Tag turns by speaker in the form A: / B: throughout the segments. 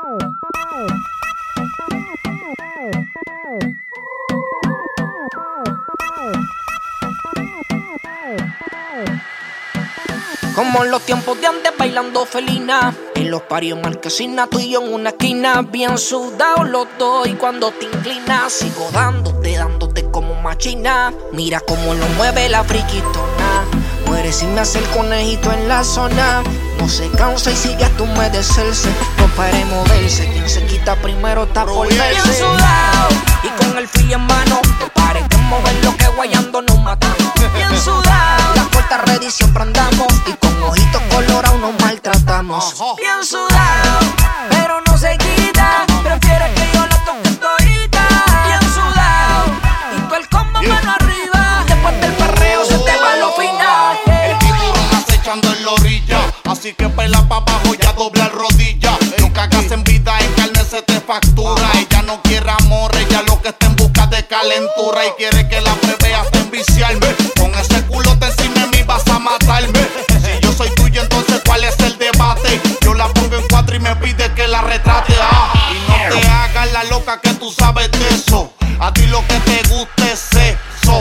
A: Como en los tiempos de antes bailando felina, en los parios marquesina, tú y yo en una esquina, bien sudados los dos. Y cuando te inclinas sigo dándote como machina. Mira cómo lo mueve la friquitona, muere sin me hace el conejito en la zona. No se cansa y sigue hasta humedecerse, no pare moverse, quien se quita primero está por verse. Bien sudado y con el fili en mano, no pare de mover lo que guayando nos matamos. Bien sudado, las puertas ready siempre andamos, y con ojitos colorados nos maltratamos. Bien sudado, pero no se quita, prefiere que yo la toque todita. Bien sudado, y tú el combo mano arriba, después del perreo se te va lo final.
B: El tiburón acechando en la orilla, así que pela pa' abajo ya dobla rodilla. No cagas en vida, en carne se te factura. Ella no quiere amor, ella lo que está en busca de calentura, y quiere que la pruebe hasta enviciarme. Con ese culote encima de mí vas a matarme. Si yo soy tuyo, entonces ¿cuál es el debate? Yo la pongo en cuatro y me pide que la retrate. Y no te hagas la loca que tú sabes de eso. A ti lo que te gusta es eso.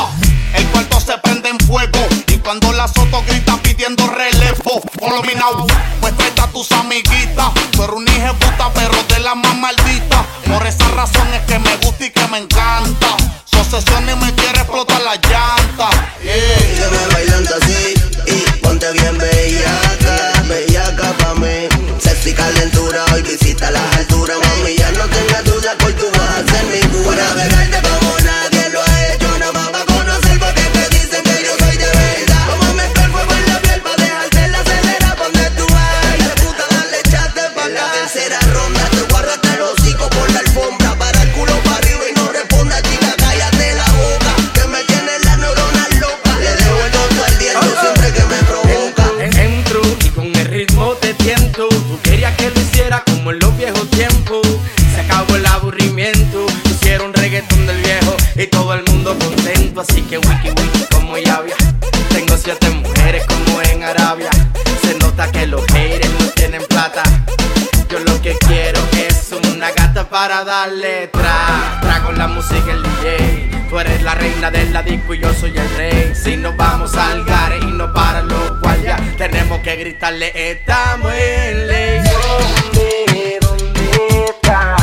B: El cuarto se prende en fuego, y cuando la soto grita pidiendo relevo. Follow me now, pues trae a tus amiguitas. Tú eres una hija de puta, pero de la más maldita. Por esa razón es que me gusta y que me encanta. Su obsesión y me quiere explotar la llanta.
C: Sígueme bailando así y ponte bien bellaca, bellaca pa' mí. Sexy calentura, hoy visita las alturas. Mami, ya no tengas duda que hoy tú vas a ser mi cura. Para pegarte como nadie lo ha hecho, nada más va a conocer porque te dicen que yo soy de verdad. Como me fuego en la piel pa' dejarte la acelera. Donde tú vas, la puta dale chate pa' la tercera ronda. Te voy a arrastrar los hocicos por la alfombra, para el culo para arriba y no responda, chica, cállate la boca, que me tiene la neurona loca. Le dejo el todo al día, yo siempre que me provoca.
D: Entro y con el ritmo te tiento. Tú querías que lo hiciera como en los viejos tiempos. Se acabó el aburrimiento, pusieron reggaetón del viejo y todo el mundo contento. Así que wiki wiki como llavia, tengo 7 mujeres como en Arabia. Se nota que los haters no tienen plata. Yo lo que quiero es una gata para darle tra con la música el DJ. Tú eres la reina de la disco y yo soy el rey. Si nos vamos al gare y no paran los guardias, tenemos que gritarle estamos en ley. ¿Dónde están?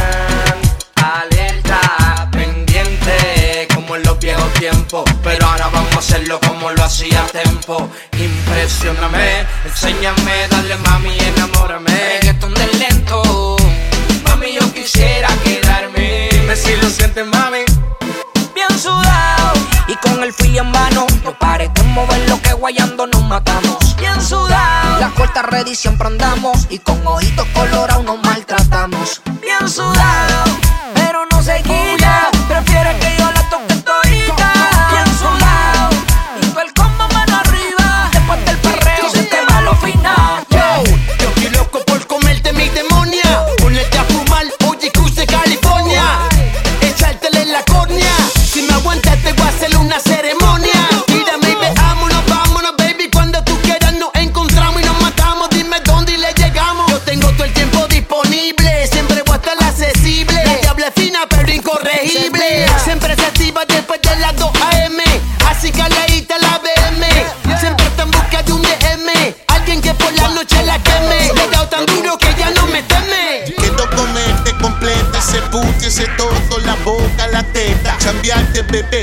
D: Alerta, pendiente, como en los viejos tiempos. Pero ahora vamos a hacerlo como lo hacía Tempo. Impresióname, enséñame, dale mami, enamórame.
A: Reggaetón del lento,
D: Mami, yo quisiera quedarme. Dime si lo sientes, mami.
A: bien sudado y con el fili en mano, no pares de mover lo que guayando nos matamos. Bien sudado, las puertas ready siempre andamos, y con ojitos colorados nos maltratamos. Bien sudado, pero no se quita, prefiere que yo la toque todita. Bien sudado, y tú el combo mano arriba, después del perreo se te va lo final.
B: Yo estoy loco por comerte mi demonia, ponerte a fumar, oye, cruce California, echártela en la córnea. Si me aguantas te voy a hacer una ceremonia. Tírame y vámonos, vámonos, baby. Cuando tú quieras nos encontramos y nos matamos. Dime dónde y le llegamos. Yo tengo todo el tiempo disponible, siempre voy a estar accesible. La diabla es fina pero incorregible, siempre se activa después de las 2 AM. Así que leíste la BM, siempre está en busca de un DM, alguien que por la noche la queme. Le he dado tan duro que ya no me teme.
E: Quiero comerte completa, ese puti, ese todo, la boca, la teta. Cambiarte, bebé,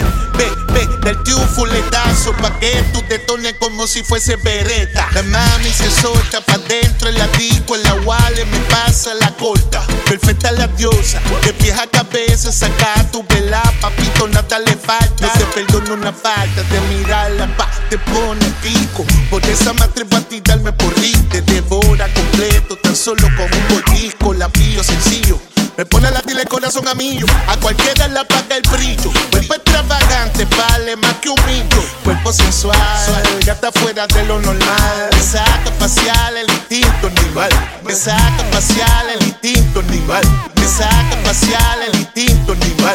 E: darte un fuletazo pa' que tú detones como si fuese bereta. La mami se solta pa' dentro en la disco, en la wale me pasa la corta. Perfecta la diosa, de pies a cabeza, saca tu vela, papito, nada le falta. No se perdona una falta de mirarla, pa, te pone pico. Por esa me atrevo a tirarme por ti, te devora completo, tan solo con un bolisco, la pío sencillo. Me pone a latir el corazón a millo, a cualquiera le apaga el brillo. Cuerpo extravagante, vale más que un millo. Cuerpo sensual, ya está fuera de lo normal. Me saca facial el instinto animal. Me saca facial el instinto animal. Me saca facial el instinto animal.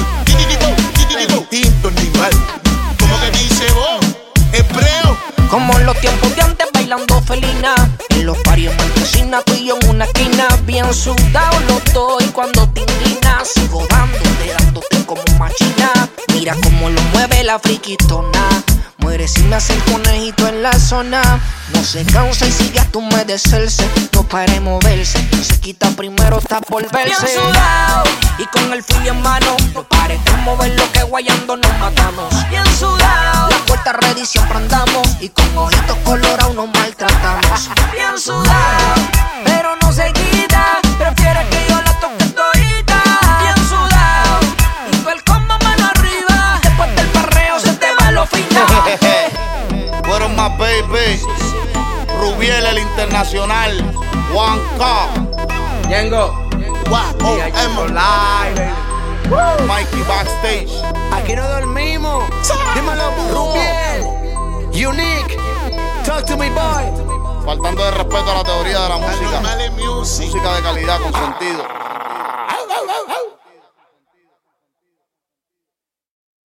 E: El instinto animal. ¿Cómo que dice vos? Hebreo.
A: Como en los tiempos de antes bailando felina, en los parios marquesina, tú y yo en una esquina, bien Bien sudado lo estoy cuando te inclinas. Sigo dándote como machina. Mira cómo lo mueve la friquitona. Muere si me hace el conejito en la zona. No se cansa y sigue a tu medecerse. No pare de moverse. No se quita primero, está por verse. Bien sudado y con el fili en mano. No pare de mover lo que guayando nos matamos. Bien sudado, la puerta ready siempre andamos. Y con ojitos colorados nos maltratamos. Bien sudado, pero no se quita. Prefiere que yo la toque todita. Bien sudado y tú el combo mano arriba. Después del perreo se te va lo final.
B: Fueron más baby. Rubiel el internacional. 1K.
D: Yengo.
B: Mikey backstage.
F: Aquí no dormimos. Dímelo, Rubiel. Unique. Talk to me, boy.
B: Faltando de respeto a la teoría de la música.
E: Animales Music.
B: Música de calidad con sentido.